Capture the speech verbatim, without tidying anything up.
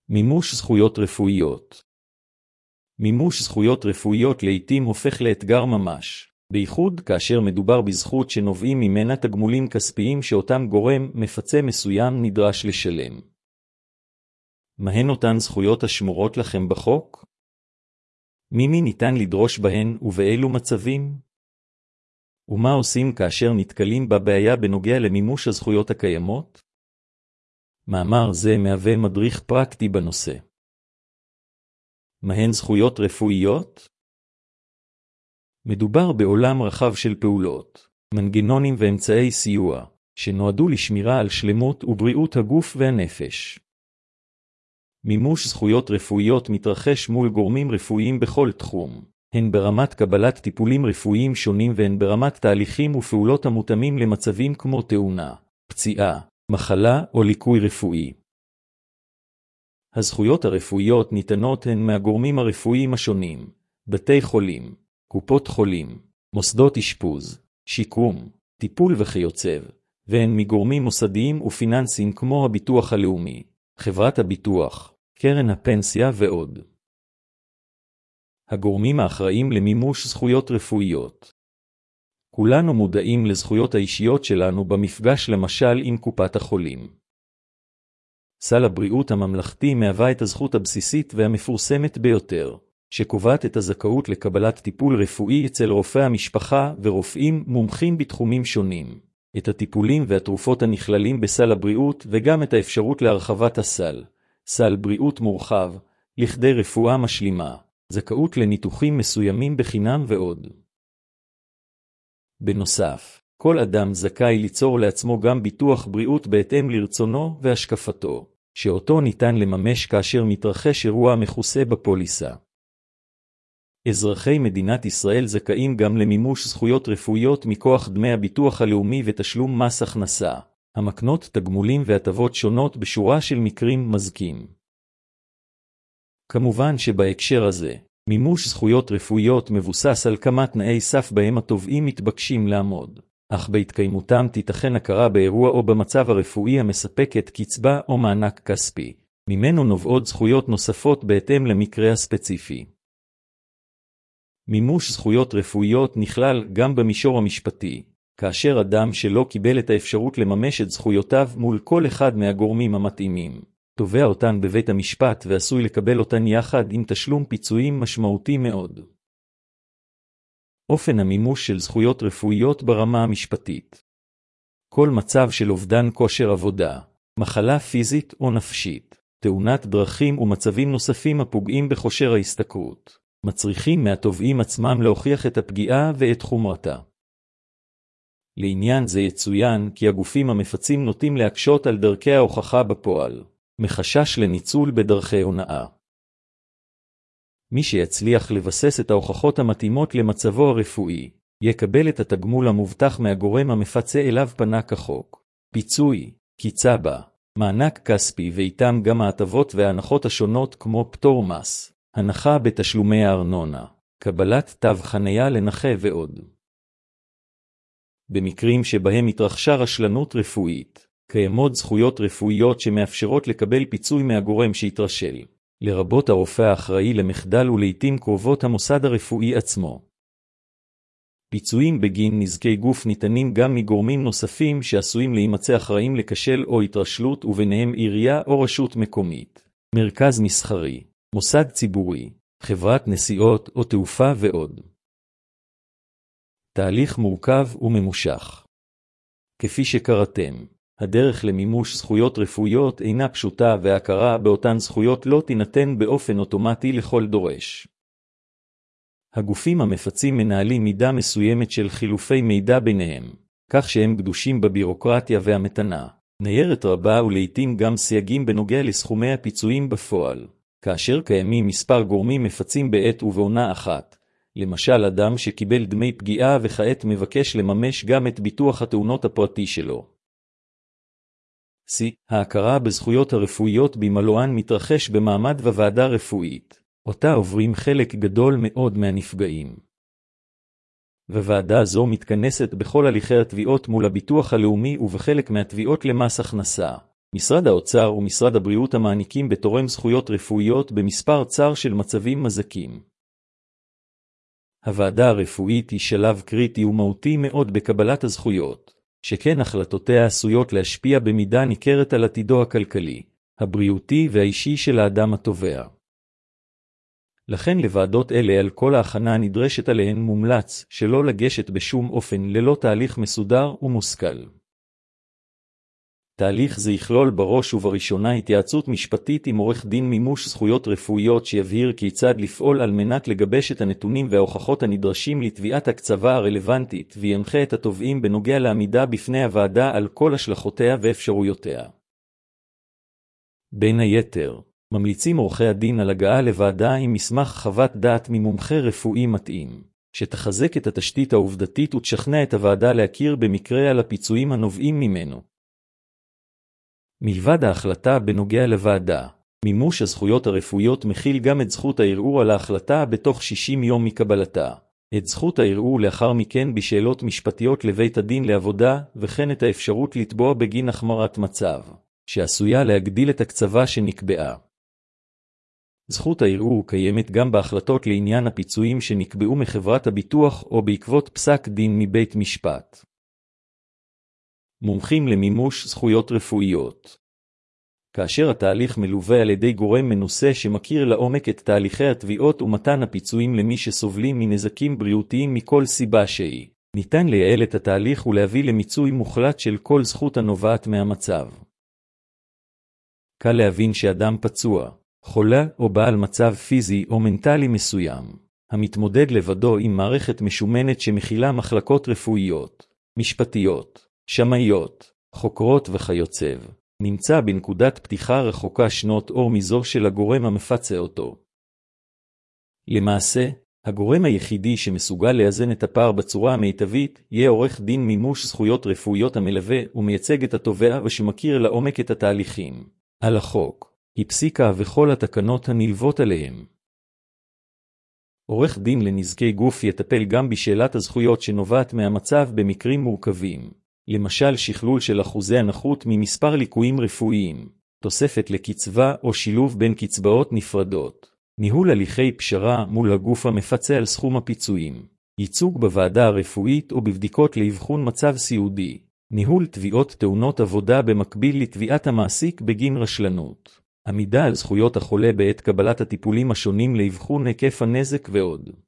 מימוש זכויות רפואיות. מימוש זכויות רפואיות לעתים הופך לאתגר ממש, בייחוד כאשר מדובר בזכות שנובעים ממנה תגמולים כספיים שאותם גורם מפצה מסוים נדרש לשלם. מהן אותן זכויות השמורות לכם בחוק? ממי ניתן לדרוש בהן ובאילו מצבים? ומה עושים כאשר נתקלים בבעיה בנוגע למימוש הזכויות הקיימות? מאמר זה מהווה מדריך פרקטי בנושא. מהן זכויות רפואיות? מדובר בעולם רחב של פעולות, מנגנונים ואמצעי סיוע, שנועדו לשמירה על שלמות ובריאות הגוף והנפש. מימוש זכויות רפואיות מתרחש מול גורמים רפואיים בכל תחום, הן ברמת קבלת טיפולים רפואיים שונים והן ברמת תהליכים ופעולות המותאמים למצבים כמו תאונה, פציעה, מחלה או ליקוי רפואי. הזכויות הרפואיות ניתנות הן מהגורמים הרפואיים השונים, בתי חולים, קופות חולים, מוסדות אשפוז, שיקום, טיפול וכיוצב, והן מגורמים מוסדיים ופיננסיים כמו הביטוח הלאומי, חברת הביטוח, קרן הפנסיה ועוד. הגורמים האחראים למימוש זכויות רפואיות. כולנו מודעים לזכויות האישיות שלנו במפגש למשל עם קופת החולים. סל הבריאות הממלכתי מהווה את הזכות הבסיסית והמפורסמת ביותר, שקובעת את הזכאות לקבלת טיפול רפואי אצל רופאי המשפחה ורופאים מומחים בתחומים שונים, את הטיפולים והתרופות הנכללים בסל הבריאות וגם את האפשרות להרחבת הסל, סל בריאות מורחב, לכדי רפואה משלימה, זכאות לניתוחים מסוימים בחינם ועוד. בנוסף, כל אדם זכאי ליצור לעצמו גם ביטוח בריאות בהתאם לרצונו והשקפתו, שאותו ניתן לממש כאשר מתרחש אירוע מכוסה בפוליסה. אזרחי מדינת ישראל זכאים גם למימוש זכויות רפואיות מכוח דמי הביטוח הלאומי ותשלום מס הכנסה, המקנות תגמולים והטבות שונות בשורה של מקרים מזכים. כמובן שבהקשר הזה, מימוש זכויות רפואיות מבוסס על כמה תנאי סף בהם התובעים מתבקשים לעמוד, אך בהתקיימותם תיתכן הכרה באירוע או במצב הרפואי המספקת קצבה או מענק כספי, ממנו נובעות זכויות נוספות בהתאם למקרה הספציפי. מימוש זכויות רפואיות נכלל גם במישור המשפטי, כאשר אדם שלא קיבל את האפשרות לממש את זכויותיו מול כל אחד מהגורמים המתאימים, תובע אותן בבית המשפט ועשוי לקבל אותן יחד עם תשלום פיצויים משמעותי מאוד. אופן המימוש של זכויות רפואיות ברמה המשפטית. כל מצב של אובדן כושר עבודה, מחלה פיזית או נפשית, תאונת דרכים ומצבים נוספים הפוגעים בכושר ההשתכרות, מצריכים מהתובעים עצמם להוכיח את הפגיעה ואת חומרתה. לעניין זה יצוין כי הגופים המפצים נוטים להקשות על דרכי ההוכחה בפועל, מחשש לניצול בדרכי הונאה. מי שיצליח לבסס את ההוכחות המתאימות למצבו הרפואי, יקבל את התגמול המובטח מהגורם המפצה אליו פנה כחוק, פיצוי, קצבה, מענק כספי ואיתם גם ההטבות וההנחות השונות כמו פטור מס, הנחה בתשלומי הארנונה, קבלת תו חניה לנכה ועוד. במקרים שבהם התרחשה רשלנות רפואית, קיימות זכויות רפואיות שמאפשרות לקבל פיצוי מהגורם שהתרשל, לרבות הרופא האחראי למחדל ולעיתים קרובות המוסד הרפואי עצמו. פיצויים בגין נזקי גוף ניתנים גם מגורמים נוספים שעשויים להימצא אחראים לכשל או התרשלות וביניהם עירייה או רשות מקומית, מרכז מסחרי, מוסד ציבורי, חברת נסיעות או תעופה ועוד. תהליך מורכב וממושך. כפי שקראתם, הדרך למימוש זכויות רפואיות אינה פשוטה וההכרה באותן זכויות לא תינתן באופן אוטומטי לכל דורש. הגופים המפצים מנהלים מידה מסוימת של חילופי מידע ביניהם, כך שהם גדושים בבירוקרטיה והמתנה, ניירת רבה ולעיתים גם סייגים בנוגע לסכומי הפיצויים בפועל, כאשר קיימים מספר גורמים מפצים בעת ובעונה אחת, למשל אדם שקיבל דמי פגיעה וכעת מבקש לממש גם את ביטוח התאונות הפרטי שלו. C. ההכרה בזכויות הרפואיות במלואן מתרחש במעמד וועדה רפואית, אותה עוברים חלק גדול מאוד מהנפגעים. וועדה זו מתכנסת בכל הליכי התביעות מול הביטוח הלאומי ובחלק מהתביעות למס הכנסה, משרד האוצר ומשרד הבריאות המעניקים בתורם זכויות רפואיות במספר צר של מצבים מזכים. הוועדה הרפואית היא שלב קריטי ומהותי מאוד בקבלת הזכויות, שכן החלטותיה עשויות להשפיע במידה ניכרת על עתידו הכלכלי, הבריאותי והאישי של האדם התובע. לכן לוועדות אלה על כל ההכנה הנדרשת עליהן מומלץ שלא לגשת בשום אופן ללא תהליך מסודר ומושכל. תהליך זה יכלול בראש ובראשונה התייעצות משפטית עם עורך דין מימוש זכויות רפואיות שיבהיר כיצד לפעול על מנת לגבש את הנתונים וההוכחות הנדרשים לתביעת הקצבה הרלוונטית וינחה את התובעים בנוגע לעמידה בפני הוועדה על כל השלכותיה ואפשרויותיה. בין היתר, ממליצים עורכי הדין על הגעה לוועדה עם מסמך חוות דעת ממומחה רפואי מתאים, שתחזק את התשתית העובדתית ותשכנע את הוועדה להכיר במקרה על הפיצויים הנובעים ממנו. מלבד ההחלטה בנוגע לוועדה, מימוש הזכויות הרפואיות מכיל גם את זכות הערעור על ההחלטה בתוך שישים יום מקבלתה, את זכות הערעור לאחר מכן בשאלות משפטיות לבית הדין לעבודה, וכן את האפשרות לתבוע בגין החמרת מצב, שעשויה להגדיל את הקצבה שנקבעה. זכות הערעור קיימת גם בהחלטות לעניין הפיצויים שנקבעו מחברת הביטוח או בעקבות פסק דין מבית משפט. מומחים למימוש זכויות רפואיות. כאשר התהליך מלווה על ידי גורם מנוסה שמכיר לעומק את תהליכי התביעות ומתן הפיצויים למי שסובלים מנזקים בריאותיים מכל סיבה שהיא, ניתן לייעל את התהליך ולהביא למיצוי מוחלט של כל זכות הנובעת מהמצב. קל להבין שאדם פצוע, חולה או בעל מצב פיזי או מנטלי מסוים, המתמודד לבדו עם מערכת משומנת שמכילה מחלקות רפואיות, משפטיות, שמאיות, חוקרות וכיוצב, נמצא בנקודת פתיחה רחוקה שנות אור מזו של הגורם המפצה אותו. למעשה, הגורם היחידי שמסוגל לאזן את הפער בצורה המיטבית יהיה עורך דין מימוש זכויות רפואיות המלווה ומייצג את התובע ושמכיר לעומק את התהליכים, על החוק, הפסיקה וכל התקנות הנלוות עליהם. עורך דין לנזקי גוף יטפל גם בשאלת הזכויות שנובעת מהמצב במקרים מורכבים, למשל שכלול של אחוזי הנכות ממספר ליקויים רפואיים, תוספת לקצבה או שילוב בין קצבאות נפרדות, ניהול הליכי פשרה מול הגוף המפצה על סכום הפיצויים, ייצוג בוועדה הרפואית או בבדיקות לאבחון מצב סיעודי, ניהול תביעות תאונות עבודה במקביל לתביעת המעסיק בגין רשלנות, עמידה על זכויות החולה בעת קבלת הטיפולים השונים לאבחון היקף הנזק ועוד.